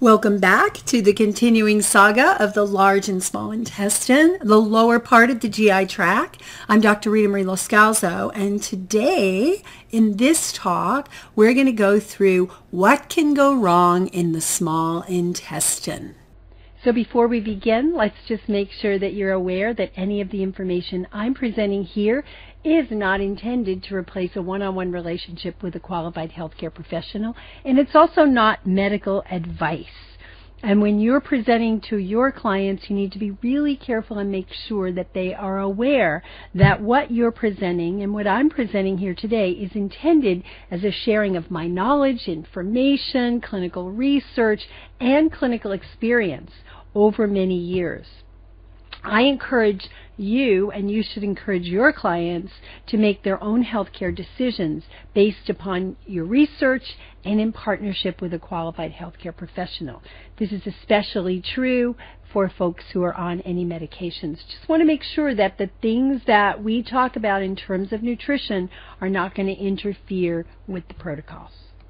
Welcome back to the continuing saga of the large and small intestine, the lower part of the GI tract. I'm Dr. Rita Marie Loscalzo, and today in this talk, we're going to go through what can go wrong in the small intestine. So before we begin, let's just make sure that you're aware that any of the information I'm presenting here is not intended to replace a one-on-one relationship with a qualified healthcare professional, and it's also not medical advice. And when you're presenting to your clients, you need to be really careful and make sure that they are aware that what you're presenting and what I'm presenting here today is intended as a sharing of my knowledge, information, clinical research, and clinical experience over many years. I encourage you, and you should encourage your clients, to make their own healthcare decisions based upon your research and in partnership with a qualified healthcare professional. This is especially true for folks who are on any medications. Just want to make sure that the things that we talk about in terms of nutrition are not going to interfere with the protocols.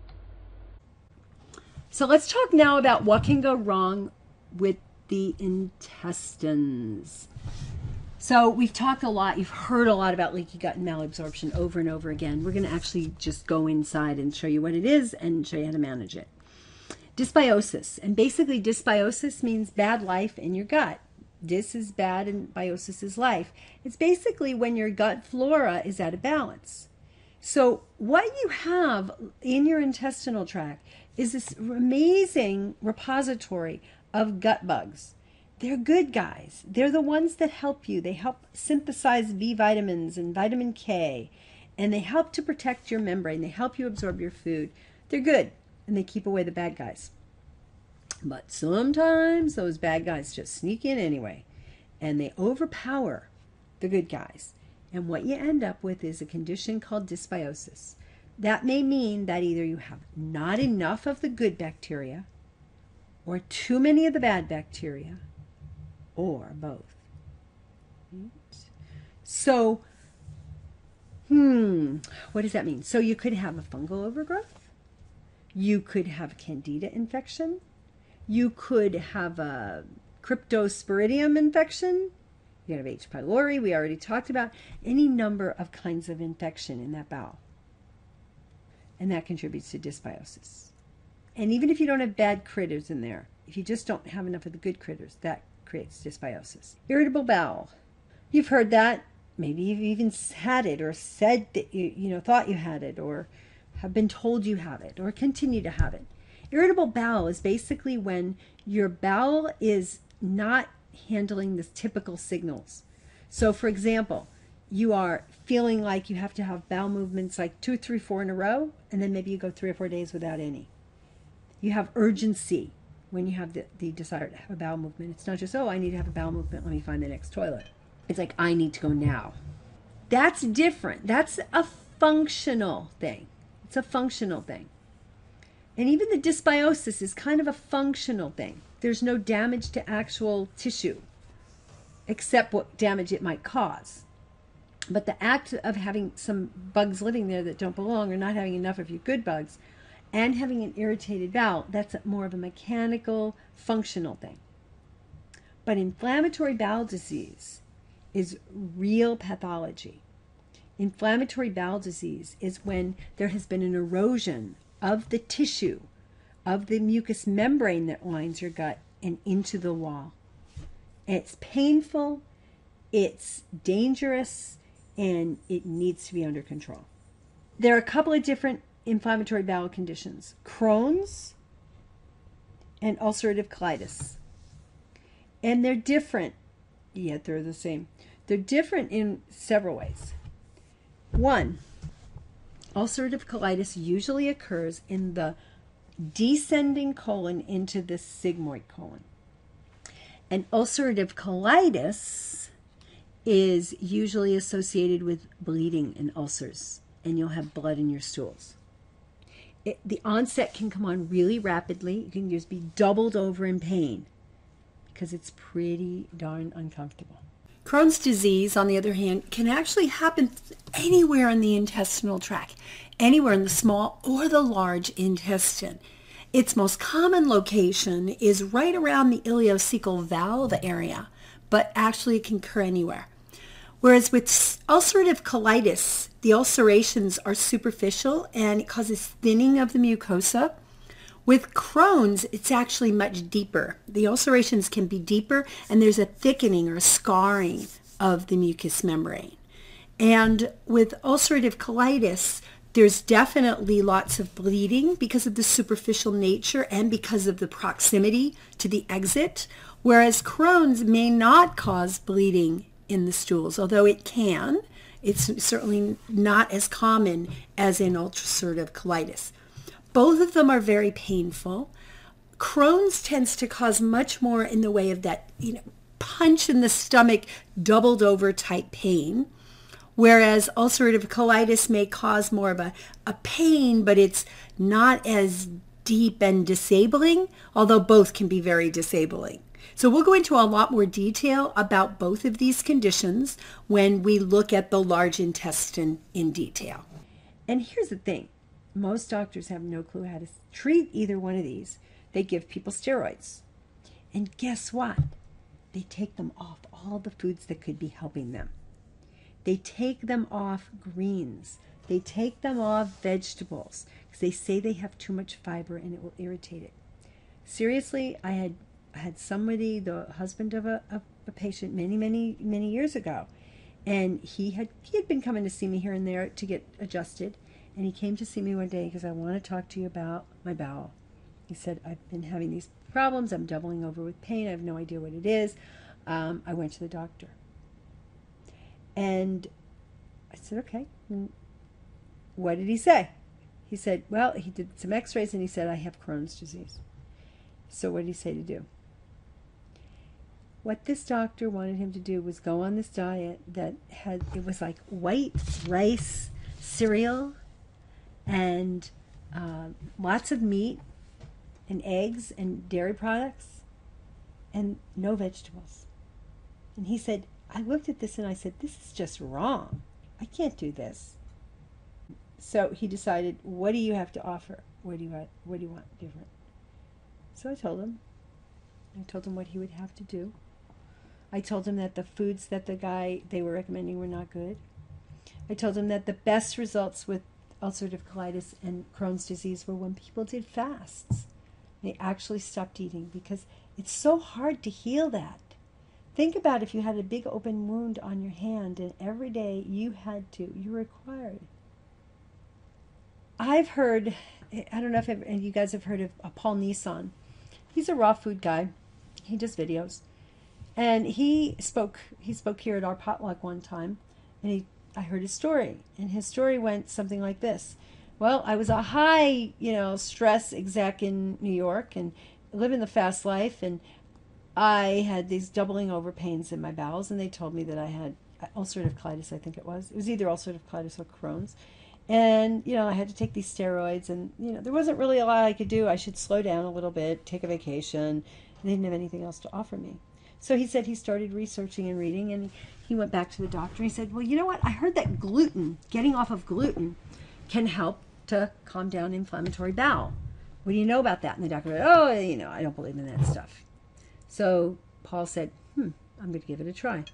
So let's talk now about what can go wrong with the intestines. So we've talked a lot, you've heard a lot about leaky gut and malabsorption over and over again. We're going to actually just go inside and show you what it is and show you how to manage it. Dysbiosis, and basically dysbiosis means bad life in your gut. Dys is bad and biosis is life. It's basically when your gut flora is out of balance. So what you have in your intestinal tract is this amazing repository of gut bugs. They're good guys. They're the ones that help you. They help synthesize B vitamins and vitamin K, and they help to protect your membrane. They help you absorb your food. They're good, and they keep away the bad guys. But sometimes those bad guys just sneak in anyway, and they overpower the good guys. And what you end up with is a condition called dysbiosis. That may mean that either you have not enough of the good bacteria, or too many of the bad bacteria, or both. So, what does that mean? So you could have a fungal overgrowth. You could have a candida infection. You could have a cryptosporidium infection. You could have H. pylori, we already talked about. Any number of kinds of infection in that bowel. And that contributes to dysbiosis. And even if you don't have bad critters in there, if you just don't have enough of the good critters, that creates dysbiosis. Irritable bowel. You've heard that. Maybe you've even had it or said that you thought you had it or have been told you have it or continue to have it. Irritable bowel is basically when your bowel is not handling the typical signals. So for example, you are feeling like you have to have bowel movements like 2, 3, 4 in a row, and then maybe you go 3 or 4 days without any. You have urgency when you have the desire to have a bowel movement. It's not just, oh, I need to have a bowel movement, let me find the next toilet. It's like, I need to go now. That's different. That's a functional thing. It's a functional thing. And even the dysbiosis is kind of a functional thing. There's no damage to actual tissue, except what damage it might cause. But the act of having some bugs living there that don't belong, or not having enough of your good bugs, and having an irritated bowel, that's more of a mechanical, functional thing. But inflammatory bowel disease is real pathology. Inflammatory bowel disease is when there has been an erosion of the tissue, of the mucous membrane that lines your gut and into the wall. And it's painful, it's dangerous, and it needs to be under control. There are a couple of different inflammatory bowel conditions: Crohn's and ulcerative colitis. And they're different, yet they're the same. They're different in several ways. One, ulcerative colitis usually occurs in the descending colon into the sigmoid colon. And ulcerative colitis is usually associated with bleeding and ulcers, and you'll have blood in your stools. The onset can come on really rapidly. You can just be doubled over in pain because it's pretty darn uncomfortable. Crohn's disease, on the other hand, can actually happen anywhere in the intestinal tract, anywhere in the small or the large intestine. Its most common location is right around the ileocecal valve area, but actually it can occur anywhere. Whereas with ulcerative colitis, the ulcerations are superficial and it causes thinning of the mucosa. With Crohn's, it's actually much deeper. The ulcerations can be deeper and there's a thickening or a scarring of the mucous membrane. And with ulcerative colitis, there's definitely lots of bleeding because of the superficial nature and because of the proximity to the exit, whereas Crohn's may not cause bleeding in the stools, although it can. It's certainly not as common as in ulcerative colitis. Both of them are very painful. Crohn's tends to cause much more in the way of that, punch in the stomach, doubled over type pain, whereas ulcerative colitis may cause more of a pain, but it's not as deep and disabling, although both can be very disabling. So we'll go into a lot more detail about both of these conditions when we look at the large intestine in detail. And here's the thing. Most doctors have no clue how to treat either one of these. They give people steroids. And guess what? They take them off all the foods that could be helping them. They take them off greens. They take them off vegetables because they say they have too much fiber and it will irritate it. Seriously, I had somebody, the husband of a patient many years ago, and he had been coming to see me here and there to get adjusted, and he came to see me one day because I want to talk to you about my bowel. He said, I've been having these problems. I'm doubling over with pain. I have no idea what it is. I went to the doctor. And I said, okay. And what did he say? He said, well, he did some x-rays and he said, I have Crohn's disease. So what did he say to do? What this doctor wanted him to do was go on this diet that it was like white rice cereal and lots of meat and eggs and dairy products and no vegetables. And he said, I looked at this and I said, this is just wrong. I can't do this. So he decided, what do you have to offer? What do you want different? So I told him what he would have to do. I told him that the foods that they were recommending were not good. I told him that the best results with ulcerative colitis and Crohn's disease were when people did fasts. They actually stopped eating because it's so hard to heal that. Think about if you had a big open wound on your hand and every day you were required. I've heard, I don't know if you guys have heard of Paul Nissan. He's a raw food guy. He does videos. And he spoke here at our potluck one time, and I heard his story. And his story went something like this. Well, I was a high, stress exec in New York and living the fast life, and I had these doubling over pains in my bowels, and they told me that I had ulcerative colitis, I think it was. It was either ulcerative colitis or Crohn's. And, I had to take these steroids, and, there wasn't really a lot I could do. I should slow down a little bit, take a vacation. They didn't have anything else to offer me. So he said he started researching and reading, and he went back to the doctor. And he said, well, you know what? I heard that getting off of gluten, can help to calm down inflammatory bowel. What do you know about that? And the doctor said, oh, I don't believe in that stuff. So Paul said, I'm going to give it a try.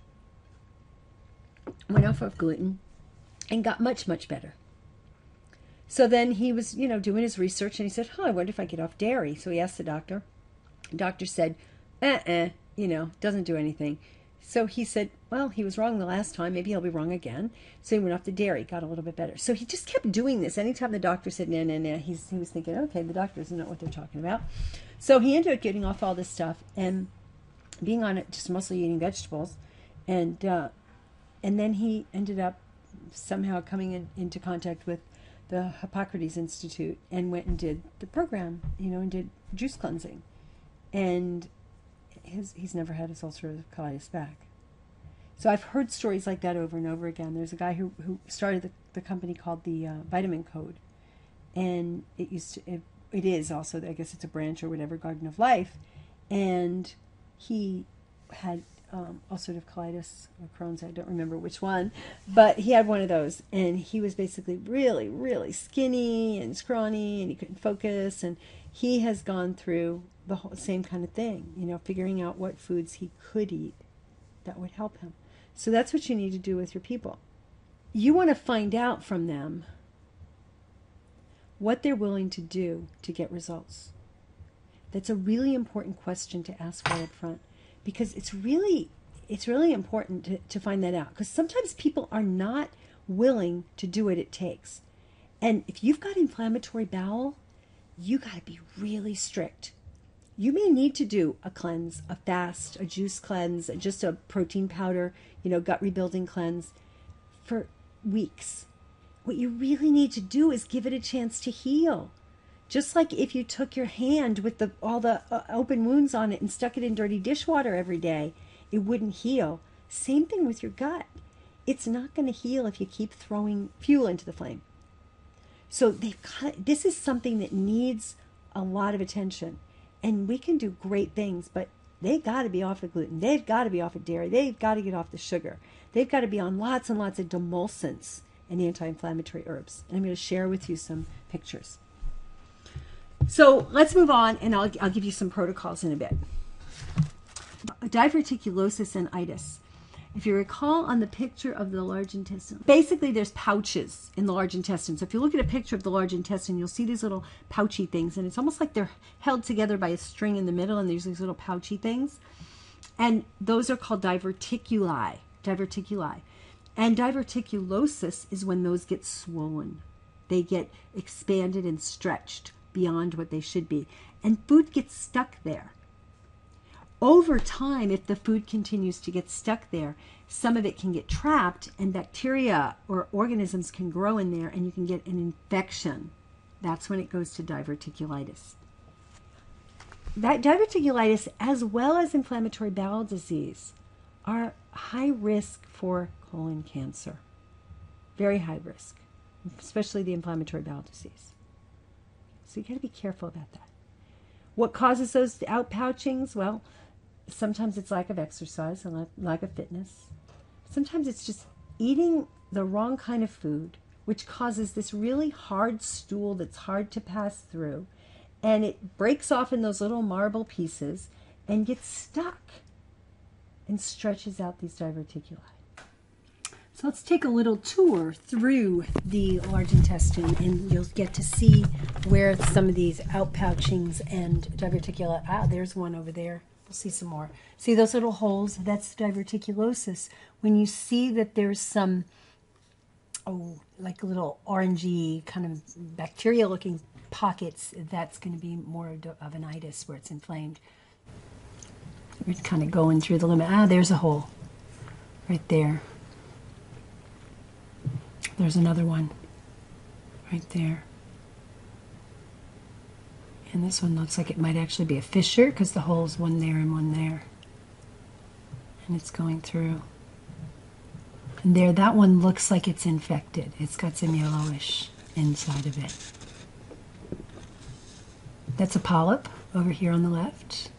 Went off of gluten and got much, much better. So then he was, doing his research, and he said, I wonder if I get off dairy. So he asked the doctor. The doctor said, doesn't do anything. So he said, well, he was wrong the last time. Maybe he'll be wrong again. So he went off the dairy, got a little bit better. So he just kept doing this. Anytime the doctor said, no, he was thinking, okay, the doctor doesn't know what they're talking about. So he ended up getting off all this stuff and being on it, just mostly eating vegetables. And then he ended up somehow coming into contact with the Hippocrates Institute and went and did the program, and did juice cleansing. And he's never had his ulcerative colitis back. So I've heard stories like that over and over again. There's a guy who started the company called the Vitamin Code, and it is also, I guess it's a branch or whatever, Garden of Life, and he had ulcerative colitis or Crohn's, I don't remember which one, but he had one of those, and he was basically really, really skinny and scrawny, and he couldn't focus, and he has gone through the whole, same kind of thing, you know, figuring out what foods he could eat that would help him. So that's what you need to do with your people. You want to find out from them what they're willing to do to get results. That's a really important question to ask right up front, because it's really important to find that out, because sometimes people are not willing to do what it takes. And if you've got inflammatory bowel, you got to be really strict. You may need to do a cleanse, a fast, a juice cleanse, just a protein powder, you know, gut rebuilding cleanse for weeks. What you really need to do is give it a chance to heal. Just like if you took your hand with all the open wounds on it and stuck it in dirty dishwater every day, it wouldn't heal. Same thing with your gut. It's not going to heal if you keep throwing fuel into the flame. So this is something that needs a lot of attention. And we can do great things, but they've got to be off of gluten. They've got to be off of dairy. They've got to get off the sugar. They've got to be on lots and lots of demulcents and anti-inflammatory herbs. And I'm going to share with you some pictures. So let's move on, and I'll give you some protocols in a bit. Diverticulosis and itis. If you recall on the picture of the large intestine, basically there's pouches in the large intestine. So if you look at a picture of the large intestine, you'll see these little pouchy things, and it's almost like they're held together by a string in the middle, and there's these little pouchy things. And those are called diverticuli. And diverticulosis is when those get swollen. They get expanded and stretched beyond what they should be. And food gets stuck there. Over time, if the food continues to get stuck there, some of it can get trapped, and bacteria or organisms can grow in there, and you can get an infection. That's when it goes to diverticulitis. That diverticulitis, as well as inflammatory bowel disease, are high risk for colon cancer. Very high risk, especially the inflammatory bowel disease. So you got to be careful about that. What causes those outpouchings? Well, sometimes it's lack of exercise and lack of fitness. Sometimes it's just eating the wrong kind of food, which causes this really hard stool that's hard to pass through, and it breaks off in those little marble pieces and gets stuck and stretches out these diverticuli. So let's take a little tour through the large intestine, and you'll get to see where some of these outpouchings and diverticula, there's one over there. We'll see some more. See those little holes? That's diverticulosis. When you see that there's some, like little orangey kind of bacteria-looking pockets, that's going to be more of an itis where it's inflamed. We're kind of going through the limit. There's a hole right there. There's another one right there. And this one looks like it might actually be a fissure because the hole's one there and one there. And it's going through. And there, that one looks like it's infected. It's got some yellowish inside of it. That's a polyp over here on the left.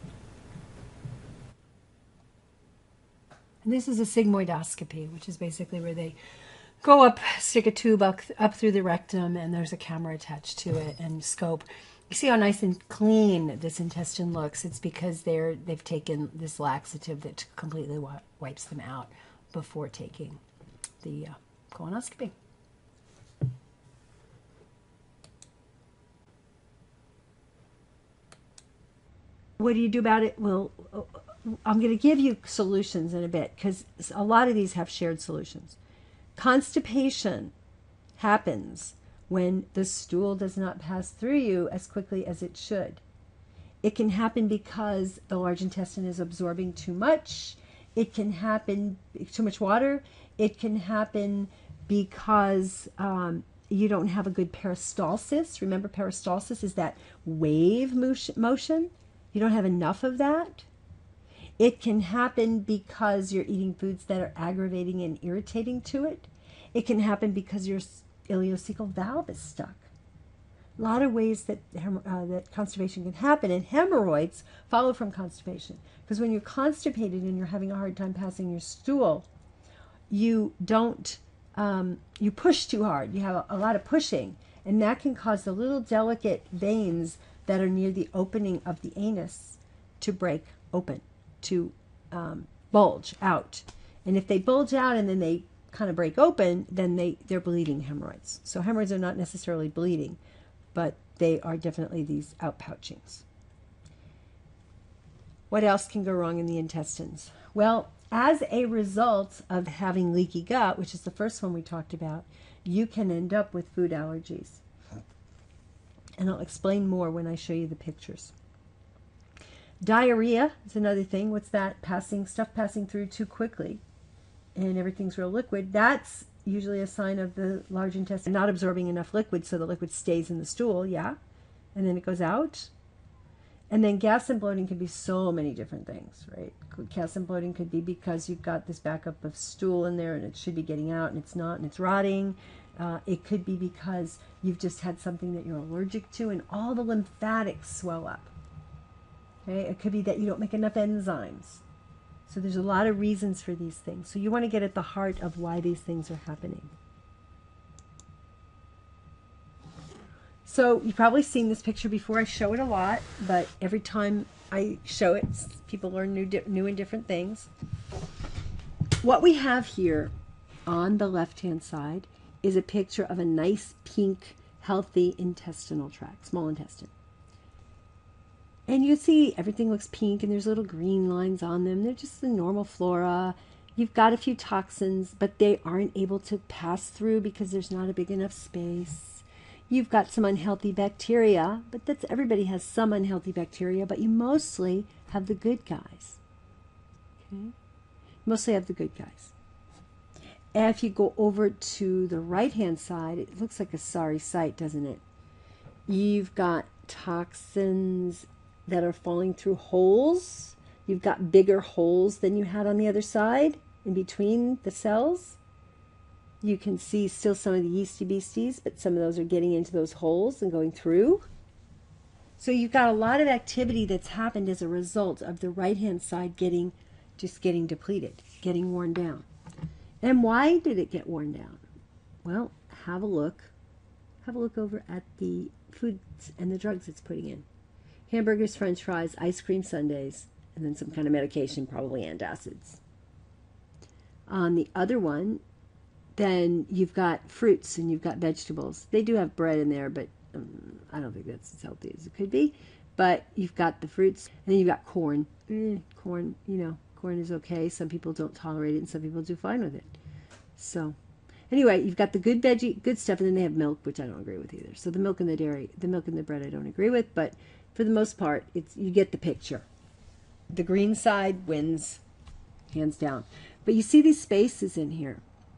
And this is a sigmoidoscopy, which is basically where they go up, stick a tube up through the rectum, and there's a camera attached to it and scope. You see how nice and clean this intestine looks. It's because they've taken this laxative that completely wipes them out before taking the colonoscopy. What do you do about it? Well, I'm going to give you solutions in a bit, because a lot of these have shared solutions. Constipation happens when the stool does not pass through you as quickly as it should. It can happen because the large intestine is absorbing too much. It can happen too much water. It can happen because you don't have a good peristalsis. Remember, peristalsis is that wave motion. You don't have enough of that. It can happen because you're eating foods that are aggravating and irritating to it. It can happen because your ileocecal valve is stuck. A lot of ways that that constipation can happen, and hemorrhoids follow from constipation. Because when you're constipated and you're having a hard time passing your stool, you don't, you push too hard. You have a lot of pushing, and that can cause the little delicate veins that are near the opening of the anus to break open, to bulge out. And if they bulge out and then they kind of break open, then they're bleeding hemorrhoids. So hemorrhoids are not necessarily bleeding, but they are definitely these outpouchings. What else can go wrong in the intestines? Well, as a result of having leaky gut, which is the first one we talked about, you can end up with food allergies. And I'll explain more when I show you the pictures. Diarrhea is another thing. What's that? Stuff passing through too quickly and everything's real liquid. That's usually a sign of the large intestine not absorbing enough liquid, so the liquid stays in the stool, yeah, and then it goes out. And then gas and bloating can be so many different things, right? Gas and bloating could be because you've got this backup of stool in there and it should be getting out and it's not and it's rotting. It could be because you've just had something that you're allergic to and all the lymphatics swell up. Okay? It could be that you don't make enough enzymes. So there's a lot of reasons for these things. So you want to get at the heart of why these things are happening. So you've probably seen this picture before. I show it a lot, but every time I show it, people learn new and different things. What we have here on the left-hand side is a picture of a nice pink, healthy intestinal tract, small intestine. And you see everything looks pink and there's little green lines on them. They're just the normal flora. You've got a few toxins, but they aren't able to pass through because there's not a big enough space. You've got some unhealthy bacteria, but everybody has some unhealthy bacteria, but you mostly have the good guys. Okay? Mostly have the good guys. And if you go over to the right-hand side, it looks like a sorry sight, doesn't it? You've got toxins that are falling through holes. You've got bigger holes than you had on the other side in between the cells. You can see still some of the yeasty beasties, but some of those are getting into those holes and going through. So you've got a lot of activity that's happened as a result of the right-hand side getting depleted, getting worn down. And why did it get worn down? Well, have a look. Have a look over at the foods and the drugs it's putting in. Hamburgers, french fries, ice cream sundaes, and then some kind of medication, probably antacids. On the other one, then you've got fruits and you've got vegetables. They do have bread in there, but I don't think that's as healthy as it could be. But you've got the fruits, and then you've got corn. Corn, corn is okay. Some people don't tolerate it, and some people do fine with it. So, anyway, you've got the good veggie, good stuff, and then they have milk, which I don't agree with either. So the milk and the dairy, the milk and the bread I don't agree with, but for the most part, you get the picture. The green side wins, hands down. But you see these spaces in here.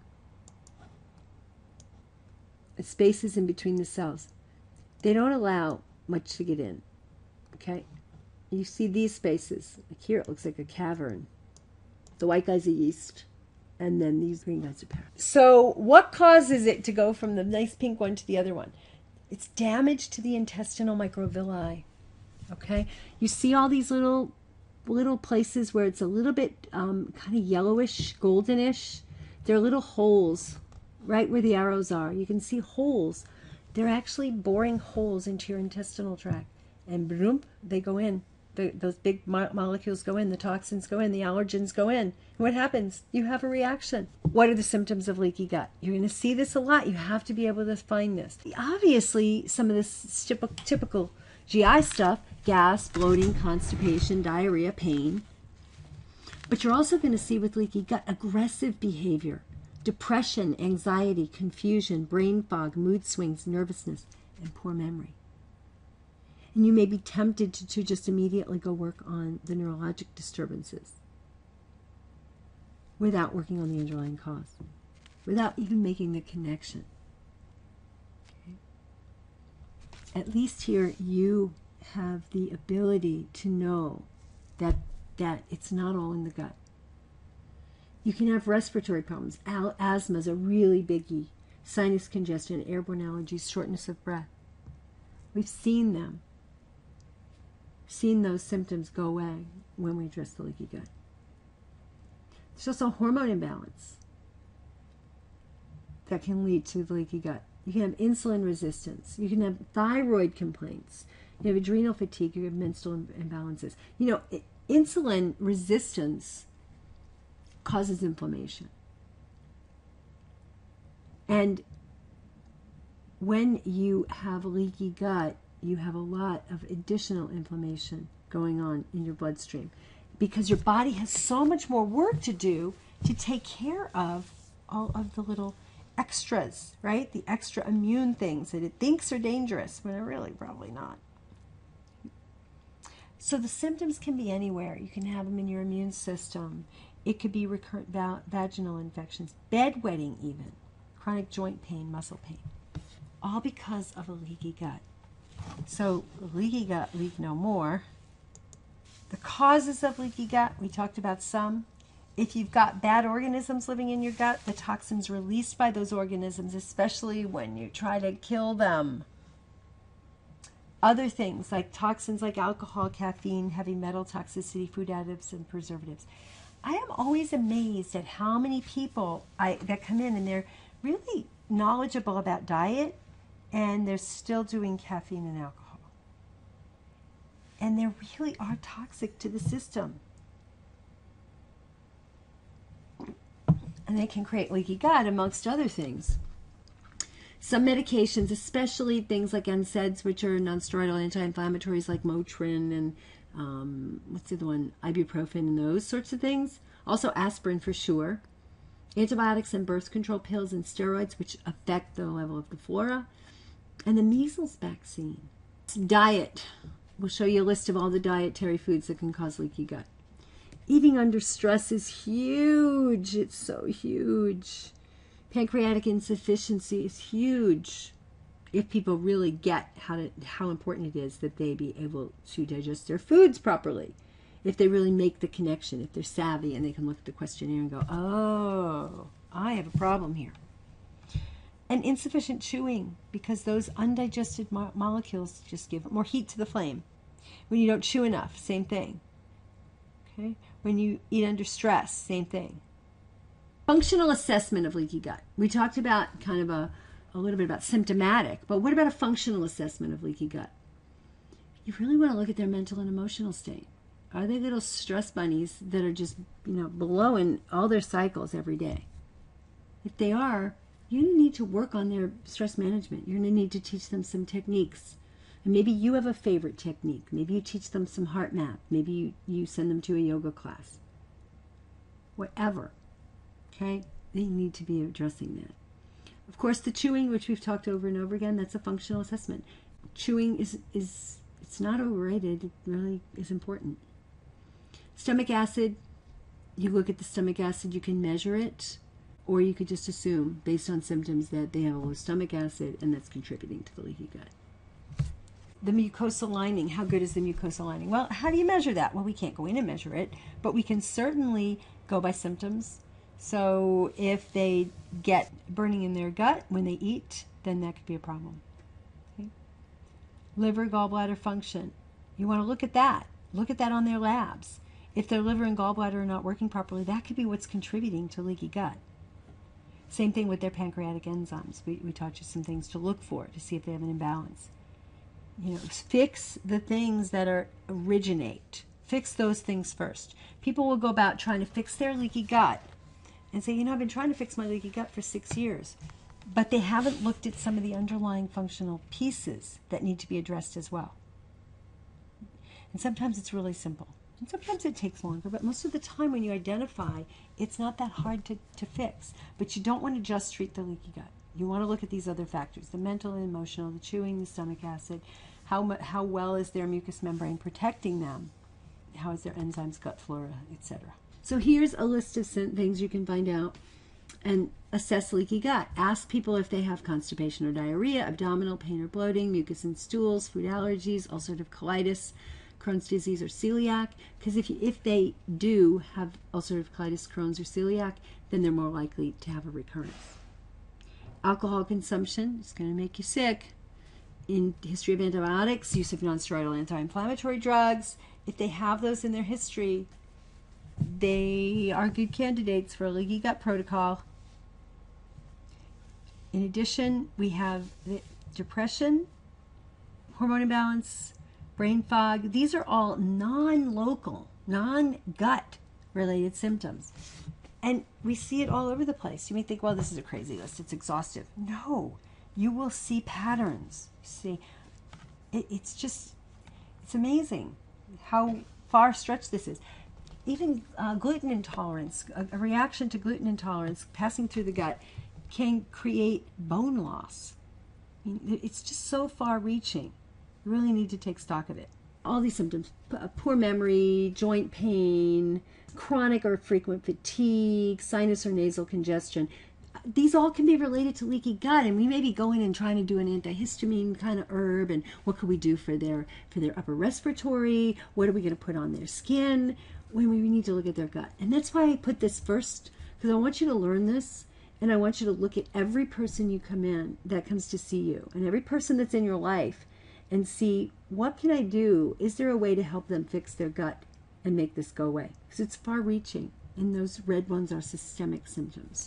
Spaces in between the cells. They don't allow much to get in. Okay? You see these spaces. Like here it looks like a cavern. The white guys are yeast, and then these green guys are parasites. So what causes it to go from the nice pink one to the other one? It's damage to the intestinal microvilli. Okay? You see all these little places where it's a little bit kind of yellowish, goldenish. They're little holes right where the arrows are. You can see holes. They're actually boring holes into your intestinal tract. And boom, they go in. Those big molecules go in. The toxins go in. The allergens go in. And what happens? You have a reaction. What are the symptoms of leaky gut? You're going to see this a lot. You have to be able to find this. Obviously, some of this typical GI stuff, gas, bloating, constipation, diarrhea, pain. But you're also going to see with leaky gut aggressive behavior. Depression, anxiety, confusion, brain fog, mood swings, nervousness, and poor memory. And you may be tempted to just immediately go work on the neurologic disturbances without working on the underlying cause, without even making the connection. Okay? At least here you have the ability to know that it's not all in the gut. You can have respiratory problems. Asthma is a really biggie. Sinus congestion, airborne allergies, shortness of breath. We've seen them. Seen those symptoms go away when we address the leaky gut. There's also hormone imbalance that can lead to the leaky gut. You can have insulin resistance. You can have thyroid complaints. You have adrenal fatigue. You have menstrual imbalances. You know, insulin resistance causes inflammation. And when you have a leaky gut, you have a lot of additional inflammation going on in your bloodstream because your body has so much more work to do to take care of all of the little extras, right? The extra immune things that it thinks are dangerous when they're really probably not. So the symptoms can be anywhere. You can have them in your immune system. It could be recurrent vaginal infections, bedwetting even, chronic joint pain, muscle pain, all because of a leaky gut. So leaky gut, leak no more. The causes of leaky gut, we talked about some. If you've got bad organisms living in your gut, the toxins released by those organisms, especially when you try to kill them. Other things like toxins like alcohol, caffeine, heavy metal toxicity, food additives, and preservatives. I am always amazed at how many people that come in and they're really knowledgeable about diet and they're still doing caffeine and alcohol. And they really are toxic to the system. And they can create leaky gut amongst other things. Some medications, especially things like NSAIDs, which are non-steroidal anti-inflammatories like Motrin and what's the other one? Ibuprofen and those sorts of things. Also aspirin for sure. Antibiotics and birth control pills and steroids, which affect the level of the flora. And the measles vaccine. Diet. We'll show you a list of all the dietary foods that can cause leaky gut. Eating under stress is huge. It's so huge. Pancreatic insufficiency is huge. If people really get how important it is that they be able to digest their foods properly. If they really make the connection, if they're savvy and they can look at the questionnaire and go, oh, I have a problem here. And insufficient chewing, because those undigested molecules just give more heat to the flame. When you don't chew enough, same thing. Okay? When you eat under stress, same thing. Functional assessment of leaky gut. We talked about kind of a little bit about symptomatic, but what about a functional assessment of leaky gut? You really want to look at their mental and emotional state. Are they little stress bunnies that are just, blowing all their cycles every day? If they are, you're going to need to work on their stress management. You're going to need to teach them some techniques. And maybe you have a favorite technique. Maybe you teach them some heart math. Maybe you send them to a yoga class. Whatever. Okay? They need to be addressing that. Of course, the chewing, which we've talked over and over again, that's a functional assessment. Chewing is it's not overrated. It really is important. Stomach acid, you look at the stomach acid, you can measure it, or you could just assume, based on symptoms, that they have a low stomach acid and that's contributing to the leaky gut. The mucosal lining, how good is the mucosal lining? Well, how do you measure that? Well, we can't go in and measure it, but we can certainly go by symptoms. So if they get burning in their gut when they eat, then that could be a problem. Okay? Liver, gallbladder function. You want to look at that. Look at that on their labs. If their liver and gallbladder are not working properly, that could be what's contributing to leaky gut. Same thing with their pancreatic enzymes. We taught you some things to look for to see if they have an imbalance. Fix the things that originate. Fix those things first. People will go about trying to fix their leaky gut and say, I've been trying to fix my leaky gut for 6 years. But they haven't looked at some of the underlying functional pieces that need to be addressed as well. And sometimes it's really simple. And sometimes it takes longer, but most of the time when you identify, it's not that hard to fix. But you don't want to just treat the leaky gut. You want to look at these other factors, the mental and emotional, the chewing, the stomach acid, how well is their mucous membrane protecting them, how is their enzymes, gut flora, etc. So here's a list of things you can find out and assess leaky gut. Ask people if they have constipation or diarrhea, abdominal pain or bloating, mucus in stools, food allergies, ulcerative colitis, Crohn's disease, or celiac, because if they do have ulcerative colitis, Crohn's, or celiac, then they're more likely to have a recurrence. Alcohol consumption is going to make you sick. in history of antibiotics, use of nonsteroidal anti-inflammatory drugs. If they have those in their history, they are good candidates for a leaky gut protocol. In addition, we have the depression, hormone imbalance, brain fog. These are all non-local, non-gut related symptoms. And we see it all over the place. You may think, well, this is a crazy list. It's exhaustive. No, you will see patterns. See, it's amazing how far stretched this is. Even gluten intolerance, a reaction to gluten intolerance passing through the gut can create bone loss. I mean, it's just so far reaching. You really need to take stock of it. All these symptoms, poor memory, joint pain, chronic or frequent fatigue, sinus or nasal congestion, these all can be related to leaky gut, and we may be going and trying to do an antihistamine kind of herb, and what could we do for their upper respiratory? What are we going to put on their skin? When we need to look at their gut. And that's why I put this first, because I want you to learn this, and I want you to look at every person you come in that comes to see you, and every person that's in your life, and see, what can I do? Is there a way to help them fix their gut and make this go away? Because it's far-reaching, and those red ones are systemic symptoms.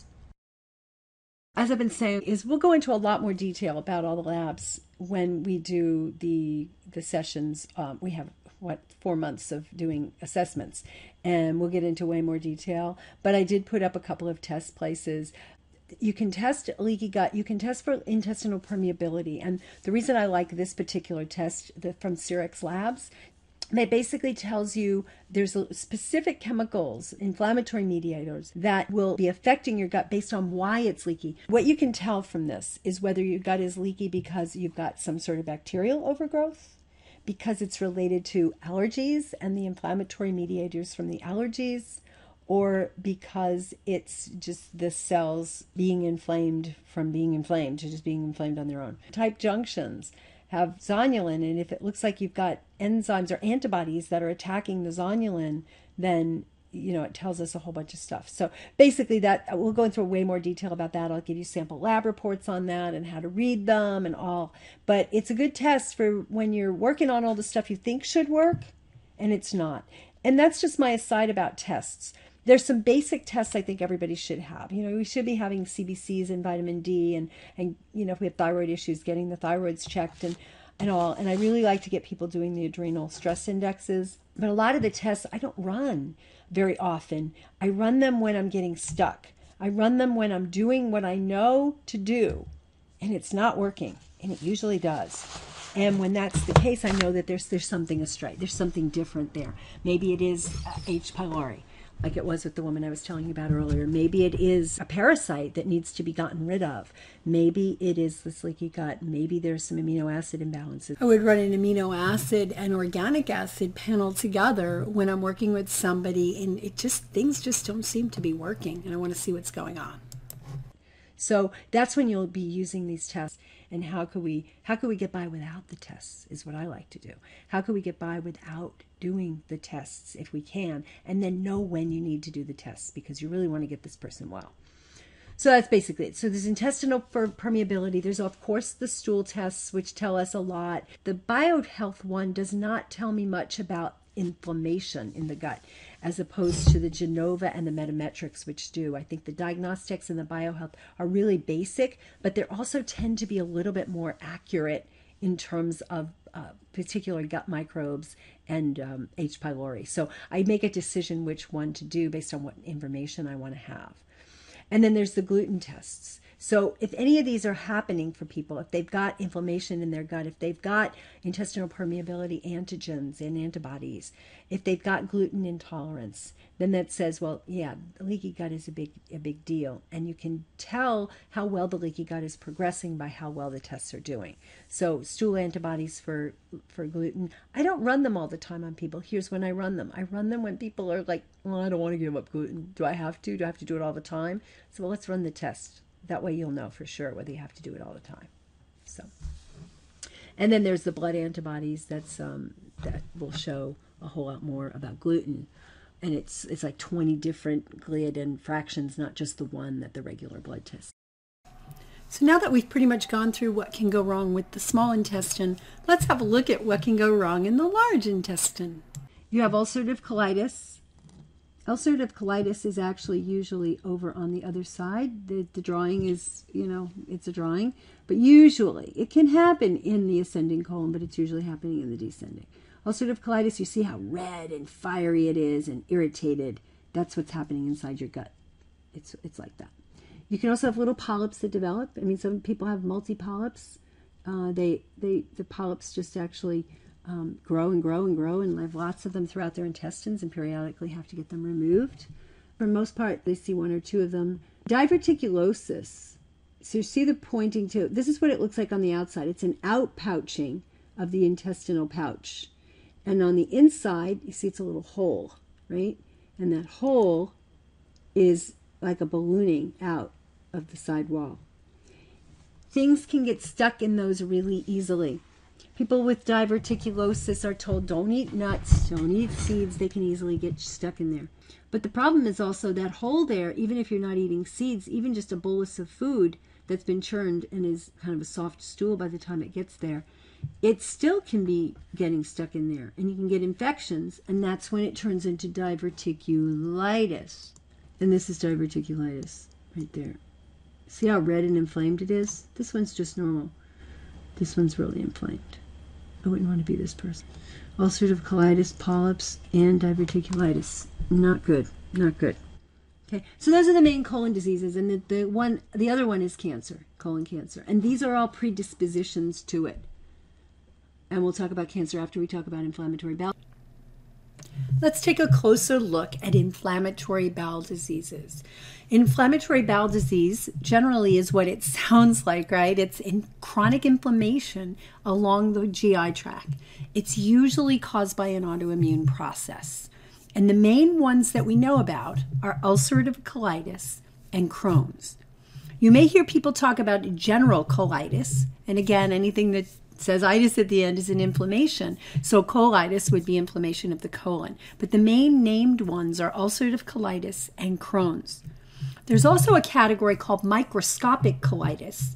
As I've been saying, we'll go into a lot more detail about all the labs when we do the sessions. We have 4 months of doing assessments, and we'll get into way more detail. But I did put up a couple of test places. You can test leaky gut. You can test for intestinal permeability. And the reason I like this particular test from Syrex Labs, that basically tells you there's specific chemicals, inflammatory mediators, that will be affecting your gut based on why it's leaky. What you can tell from this is whether your gut is leaky because you've got some sort of bacterial overgrowth, because it's related to allergies and the inflammatory mediators from the allergies, or because it's just the cells being inflamed from being inflamed to just being inflamed on their own. Type junctions have zonulin, and if it looks like you've got enzymes or antibodies that are attacking the zonulin, then it tells us a whole bunch of stuff. So basically that, we'll go into way more detail about that. I'll give you sample lab reports on that and how to read them and all. But it's a good test for when you're working on all the stuff you think should work and it's not. And that's just my aside about tests. There's some basic tests I think everybody should have. We should be having CBCs and vitamin D, and if we have thyroid issues, getting the thyroids checked and all. And I really like to get people doing the adrenal stress indexes. But a lot of the tests I don't run very often. I run them when I'm getting stuck. I run them when I'm doing what I know to do, and it's not working, and it usually does. And when that's the case, I know that there's something astray. There's something different there. Maybe it is H. pylori, like it was with the woman I was telling you about earlier. Maybe it is a parasite that needs to be gotten rid of. Maybe it is this leaky gut. Maybe there's some amino acid imbalances. I would run an amino acid and organic acid panel together when I'm working with somebody, and things just don't seem to be working, and I want to see what's going on. So that's when you'll be using these tests. And how could we get by without the tests is what I like to do. How could we get by without doing the tests if we can, and then know when you need to do the tests because you really want to get this person well. So that's basically it. So there's intestinal permeability. There's, of course, the stool tests, which tell us a lot. The BioHealth one does not tell me much about inflammation in the gut, as opposed to the Genova and the Metametrics, which do. I think the diagnostics and the BioHealth are really basic, but they also tend to be a little bit more accurate in terms of particular gut microbes and H. pylori. So I make a decision which one to do based on what information I want to have. And then there's the gluten tests. So if any of these are happening for people, if they've got inflammation in their gut, if they've got intestinal permeability antigens and antibodies, if they've got gluten intolerance, then that says, well, yeah, leaky gut is a big deal. And you can tell how well the leaky gut is progressing by how well the tests are doing. So stool antibodies for gluten, I don't run them all the time on people. Here's when I run them. I run them when people are like, well, I don't want to give up gluten. Do I have to? Do I have to do it all the time? So well, let's run the test. That way you'll know for sure whether you have to do it all the time. So, and then there's the blood antibodies that will show a whole lot more about gluten. And it's like 20 different gliadin fractions, not just the one that the regular blood test. So now that we've pretty much gone through what can go wrong with the small intestine, let's have a look at what can go wrong in the large intestine. You have ulcerative colitis. Ulcerative colitis is actually usually over on the other side. The drawing is, it's a drawing. But usually, it can happen in the ascending colon, but it's usually happening in the descending. Ulcerative colitis, you see how red and fiery it is and irritated. That's what's happening inside your gut. It's like that. You can also have little polyps that develop. I mean, some people have multi-polyps. The polyps just actually grow and grow and grow and have lots of them throughout their intestines and periodically have to get them removed. For the most part, they see one or two of them. Diverticulosis. So you see the pointing to, this is what it looks like on the outside. It's an outpouching of the intestinal pouch. And on the inside, you see it's a little hole, right? And that hole is like a ballooning out of the side wall. Things can get stuck in those really easily. People with diverticulosis are told, don't eat nuts, don't eat seeds. They can easily get stuck in there. But the problem is also that hole there, even if you're not eating seeds, even just a bolus of food that's been churned and is kind of a soft stool by the time it gets there, it still can be getting stuck in there. And you can get infections, and that's when it turns into diverticulitis. And this is diverticulitis right there. See how red and inflamed it is? This one's just normal. This one's really inflamed. I wouldn't want to be this person. Ulcerative colitis, polyps, and diverticulitis. Not good. Not good. Okay, so those are the main colon diseases, and the other one is cancer, colon cancer. And these are all predispositions to it. And we'll talk about cancer after we talk about inflammatory bowel. Let's take a closer look at inflammatory bowel diseases. Inflammatory bowel disease generally is what it sounds like, right? It's chronic inflammation along the GI tract. It's usually caused by an autoimmune process. And the main ones that we know about are ulcerative colitis and Crohn's. You may hear people talk about general colitis, and again, anything that says itis at the end is an inflammation. So colitis would be inflammation of the colon. But the main named ones are ulcerative colitis and Crohn's. There's also a category called microscopic colitis.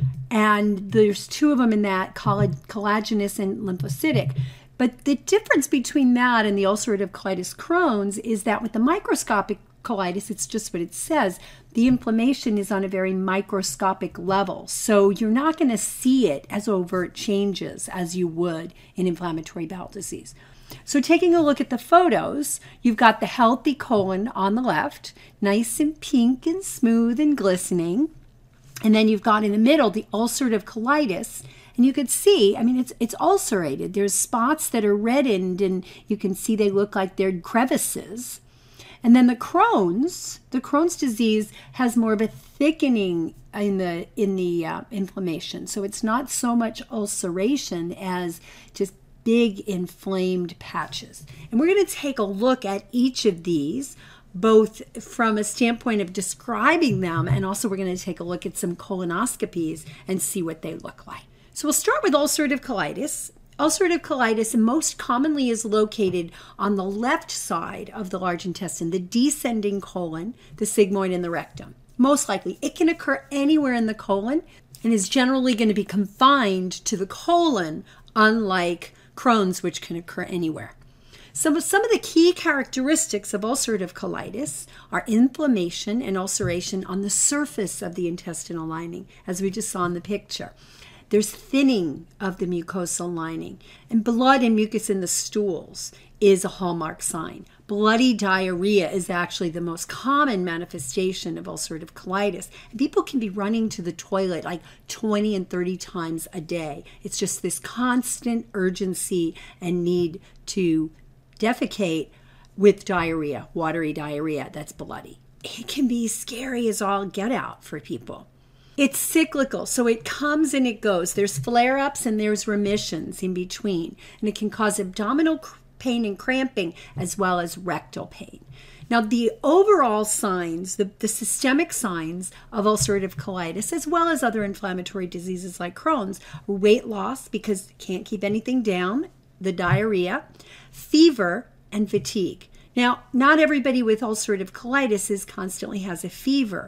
And there's two of them in that, collagenous and lymphocytic. But the difference between that and the ulcerative colitis Crohn's is that with the microscopic colitis, it's just what it says. The inflammation is on a very microscopic level. So you're not going to see it as overt changes as you would in inflammatory bowel disease. So taking a look at the photos, you've got the healthy colon on the left, nice and pink and smooth and glistening. And then you've got in the middle the ulcerative colitis. And you could see, I mean, it's ulcerated. There's spots that are reddened, and you can see they look like they're crevices. And then the Crohn's disease has more of a thickening in the inflammation. So it's not so much ulceration as just big inflamed patches. And we're going to take a look at each of these, both from a standpoint of describing them, and also we're going to take a look at some colonoscopies and see what they look like. So we'll start with ulcerative colitis. Ulcerative colitis most commonly is located on the left side of the large intestine, the descending colon, the sigmoid, and the rectum. Most likely, it can occur anywhere in the colon and is generally going to be confined to the colon, unlike Crohn's, which can occur anywhere. Some of the key characteristics of ulcerative colitis are inflammation and ulceration on the surface of the intestinal lining, as we just saw in the picture. There's thinning of the mucosal lining, and blood and mucus in the stools is a hallmark sign. Bloody diarrhea is actually the most common manifestation of ulcerative colitis. And people can be running to the toilet like 20 and 30 times a day. It's just this constant urgency and need to defecate with diarrhea, watery diarrhea that's bloody. It can be scary as all get out for people. It's cyclical, so it comes and it goes. There's flare-ups and there's remissions in between. And it can cause abdominal pain and cramping as well as rectal pain. Now, the overall signs, the systemic signs of ulcerative colitis, as well as other inflammatory diseases like Crohn's, are weight loss because you can't keep anything down, the diarrhea, fever, and fatigue. Now, not everybody with ulcerative colitis constantly has a fever.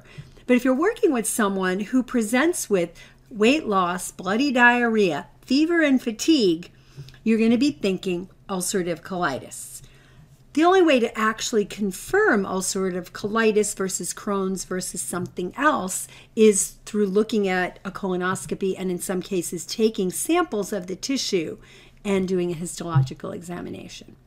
But if you're working with someone who presents with weight loss, bloody diarrhea, fever, and fatigue, you're going to be thinking ulcerative colitis. The only way to actually confirm ulcerative colitis versus Crohn's versus something else is through looking at a colonoscopy and in some cases taking samples of the tissue and doing a histological examination.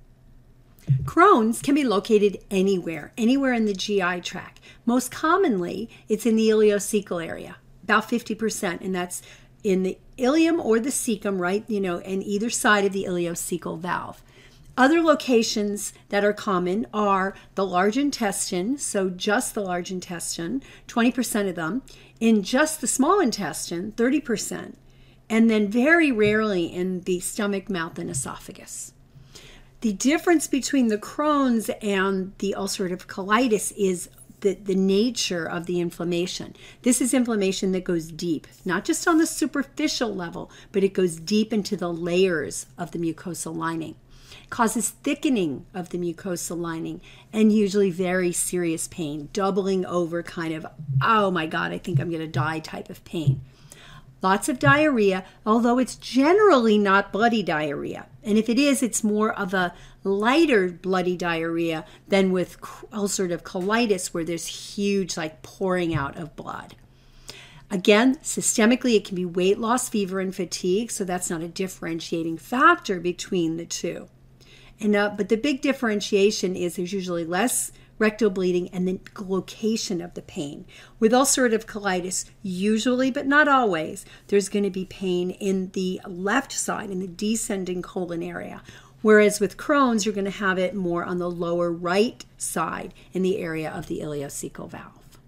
Crohn's can be located anywhere in the GI tract. Most commonly, it's in the ileocecal area, about 50%, and that's in the ileum or the cecum, right, in either side of the ileocecal valve. Other locations that are common are the large intestine, so just the large intestine, 20% of them, in just the small intestine, 30%, and then very rarely in the stomach, mouth, and esophagus. The difference between the Crohn's and the ulcerative colitis is the nature of the inflammation. This is inflammation that goes deep, not just on the superficial level, but it goes deep into the layers of the mucosal lining. It causes thickening of the mucosal lining and usually very serious pain, doubling over kind of, oh my God, I think I'm going to die type of pain. Lots of diarrhea, although it's generally not bloody diarrhea. And if it is, it's more of a lighter bloody diarrhea than with ulcerative colitis, where there's huge pouring out of blood. Again, systemically, it can be weight loss, fever, and fatigue, so that's not a differentiating factor between the two. But the big differentiation is there's usually less rectal bleeding and the location of the pain. With ulcerative colitis, usually, but not always, there's going to be pain in the left side, in the descending colon area. Whereas with Crohn's, you're going to have it more on the lower right side in the area of the ileocecal valve.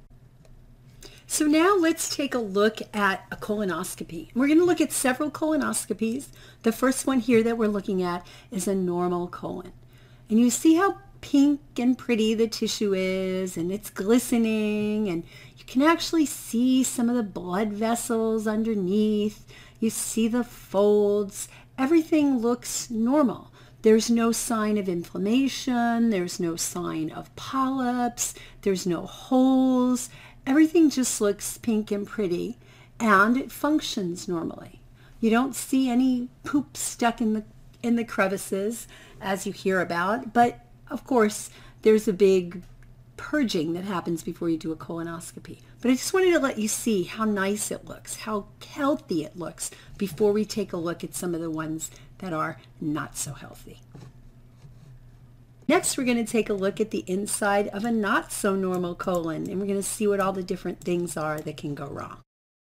So now let's take a look at a colonoscopy. We're going to look at several colonoscopies. The first one here that we're looking at is a normal colon. And you see how pink and pretty the tissue is, and it's glistening, and you can actually see some of the blood vessels underneath. You see the folds. Everything looks normal. There's no sign of inflammation. There's no sign of polyps. There's no holes. Everything just looks pink and pretty, and it functions normally. You don't see any poop stuck in the crevices, as you hear about, but of course, there's a big purging that happens before you do a colonoscopy. But I just wanted to let you see how nice it looks, how healthy it looks, before we take a look at some of the ones that are not so healthy. Next, we're going to take a look at the inside of a not so normal colon, and we're going to see what all the different things are that can go wrong.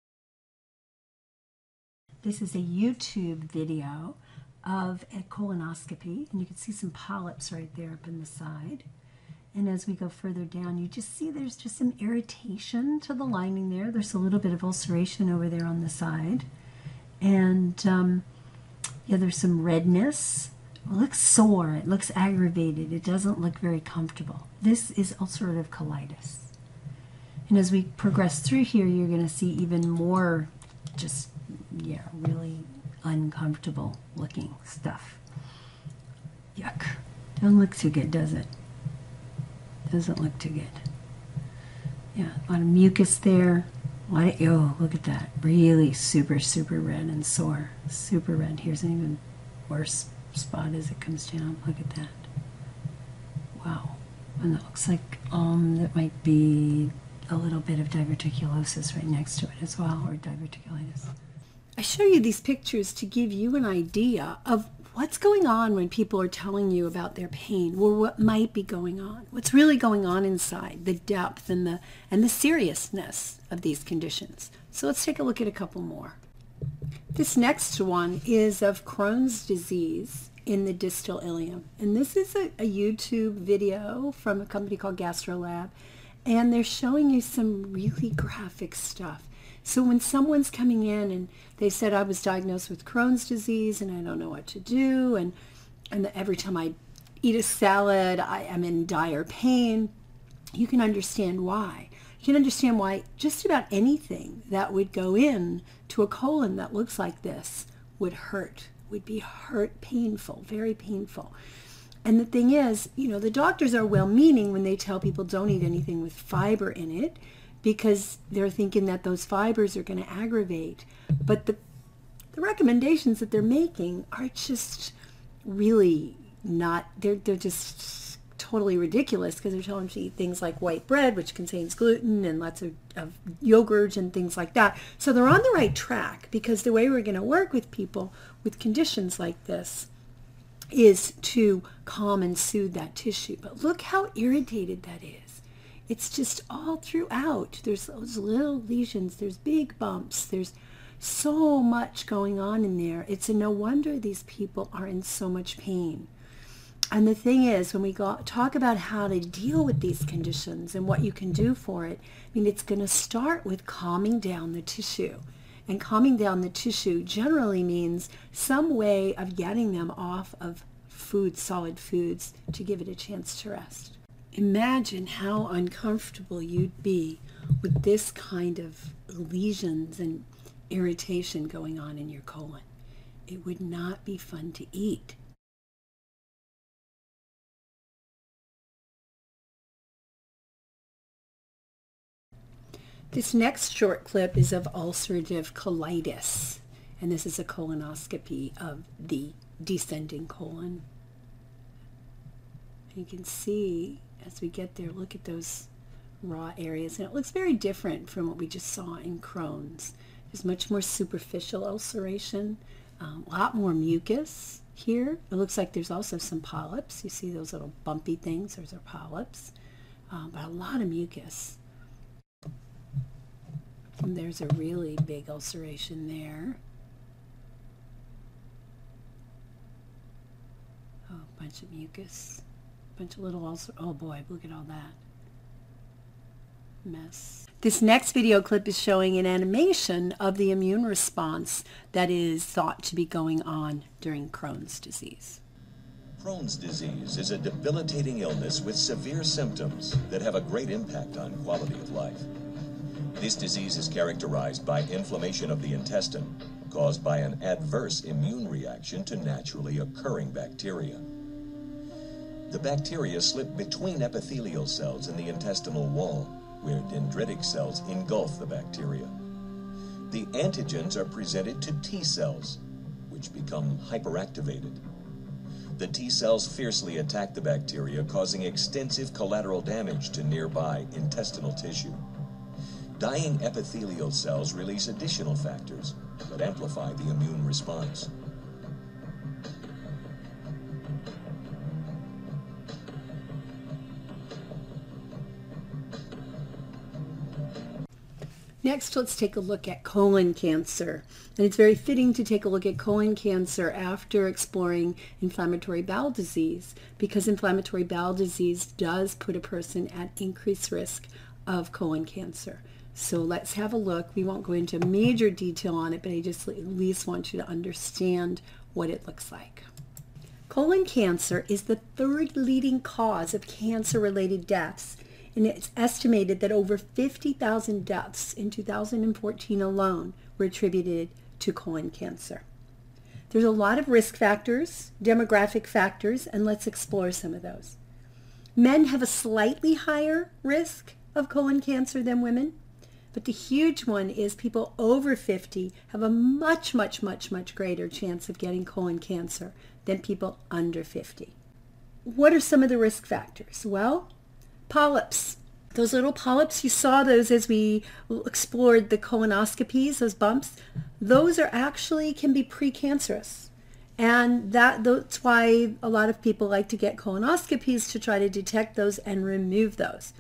This is a YouTube video of a colonoscopy, and you can see some polyps right there up in the side. And as we go further down, you just see there's just some irritation to the lining there. There's a little bit of ulceration over there on the side. And yeah, there's some redness. It looks sore. It looks aggravated. It doesn't look very comfortable. This is ulcerative colitis. And as we progress through here, you're going to see even more just, yeah, really uncomfortable looking stuff. Yuck. Doesn't look too good, does it? Doesn't look too good. Yeah, a lot of mucus there. Oh, look at that. Really super, super red and sore. Super red. Here's an even worse spot as it comes down. Look at that. Wow. And it looks like that might be a little bit of diverticulosis right next to it as well, or diverticulitis. I show you these pictures to give you an idea of what's going on when people are telling you about their pain, or what might be going on, what's really going on inside, the depth and the seriousness of these conditions. So let's take a look at a couple more. This next one is of Crohn's disease in the distal ileum. And this is a YouTube video from a company called GastroLab, and they're showing you some really graphic stuff. So when someone's coming in and they said, I was diagnosed with Crohn's disease and I don't know what to do, and every time I eat a salad, I am in dire pain, you can understand why. You can understand why just about anything that would go in to a colon that looks like this would hurt, would be painful, very painful. And the thing is, the doctors are well-meaning when they tell people don't eat anything with fiber in it, because they're thinking that those fibers are going to aggravate. But the recommendations that they're making are just really not, they're just totally ridiculous, because they're telling you to eat things like white bread, which contains gluten, and lots of yogurt and things like that. So they're on the right track, because the way we're going to work with people with conditions like this is to calm and soothe that tissue. But look how irritated that is. It's just all throughout. There's those little lesions, there's big bumps, there's so much going on in there. It's a no wonder these people are in so much pain. And the thing is, when we talk about how to deal with these conditions and what you can do for it, I mean, it's going to start with calming down the tissue. And calming down the tissue generally means some way of getting them off of food, solid foods, to give it a chance to rest. Imagine how uncomfortable you'd be with this kind of lesions and irritation going on in your colon. It would not be fun to eat. This next short clip is of ulcerative colitis, and this is a colonoscopy of the descending colon. You can see as we get there, look at those raw areas, and it looks very different from what we just saw in Crohn's. There's much more superficial ulceration, a lot more mucus here. It looks like there's also some polyps. You see those little bumpy things, those are polyps, but a lot of mucus. And there's a really big ulceration there. Oh, a bunch of mucus, a bunch of little ulcer. Oh boy, look at all that mess. This next video clip is showing an animation of the immune response that is thought to be going on during Crohn's disease. Crohn's disease is a debilitating illness with severe symptoms that have a great impact on quality of life. This disease is characterized by inflammation of the intestine caused by an adverse immune reaction to naturally occurring bacteria. The bacteria slip between epithelial cells in the intestinal wall, where dendritic cells engulf the bacteria. The antigens are presented to T cells, which become hyperactivated. The T cells fiercely attack the bacteria, causing extensive collateral damage to nearby intestinal tissue. Dying epithelial cells release additional factors that amplify the immune response. Next, let's take a look at colon cancer. And it's very fitting to take a look at colon cancer after exploring inflammatory bowel disease, because inflammatory bowel disease does put a person at increased risk of colon cancer. So let's have a look. We won't go into major detail on it, but I just at least want you to understand what it looks like. Colon cancer is the third leading cause of cancer-related deaths, and it's estimated that over 50,000 deaths in 2014 alone were attributed to colon cancer. There's a lot of risk factors, demographic factors, and let's explore some of those. Men have a slightly higher risk of colon cancer than women, but the huge one is people over 50 have a much greater chance of getting colon cancer than people under 50. What are some of the risk factors? Well, polyps. Those little polyps, you saw those as we explored the colonoscopies, those bumps. Those are actually can be precancerous. And that's why a lot of people like to get colonoscopies, to try to detect those and remove those.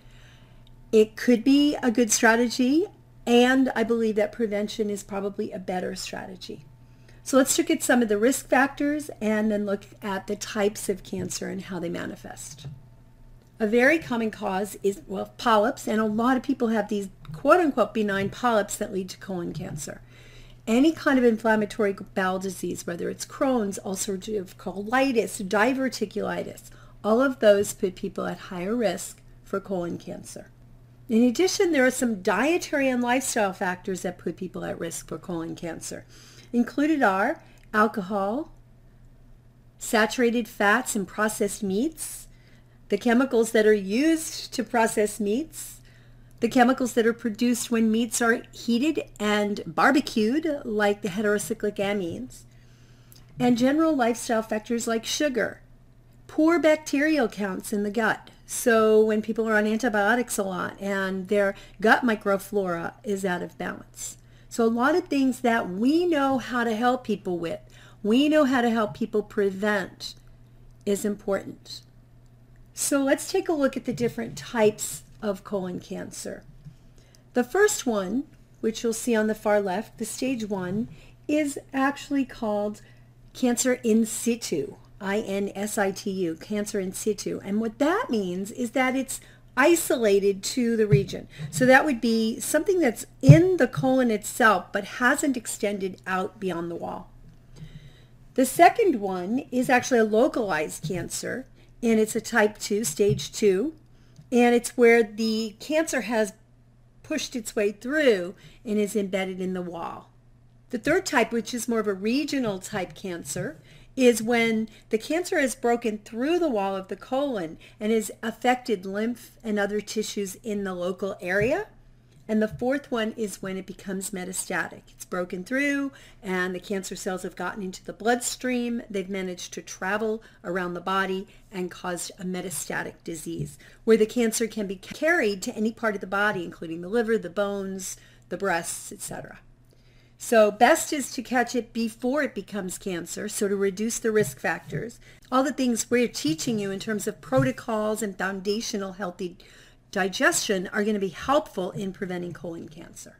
It could be a good strategy, and I believe that prevention is probably a better strategy. So let's look at some of the risk factors and then look at the types of cancer and how they manifest. A very common cause is, well, polyps, and a lot of people have these quote-unquote benign polyps that lead to colon cancer. Any kind of inflammatory bowel disease, whether it's Crohn's, ulcerative colitis, diverticulitis, all of those put people at higher risk for colon cancer. In addition, there are some dietary and lifestyle factors that put people at risk for colon cancer. Included are alcohol, saturated fats and processed meats, the chemicals that are used to process meats, the chemicals that are produced when meats are heated and barbecued, like the heterocyclic amines, and general lifestyle factors like sugar, poor bacterial counts in the gut. So when people are on antibiotics a lot and their gut microflora is out of balance. So a lot of things that we know how to help people with, we know how to help people prevent, is important. So let's take a look at the different types of colon cancer. The first one, which you'll see on the far left, the stage 1, is actually called cancer in situ, I-N-S-I-T-U, cancer in situ. And what that means is that it's isolated to the region. So that would be something that's in the colon itself but hasn't extended out beyond the wall. The second one is actually a localized cancer, and it's a type 2, stage 2, and it's where the cancer has pushed its way through and is embedded in the wall. The third type, which is more of a regional type cancer, is when the cancer has broken through the wall of the colon and has affected lymph and other tissues in the local area. And the fourth one is when it becomes metastatic. It's broken through and the cancer cells have gotten into the bloodstream. They've managed to travel around the body and caused a metastatic disease where the cancer can be carried to any part of the body, including the liver, the bones, the breasts, etc. So best is to catch it before it becomes cancer, so to reduce the risk factors. All the things we're teaching you in terms of protocols and foundational healthy digestion are going to be helpful in preventing colon cancer.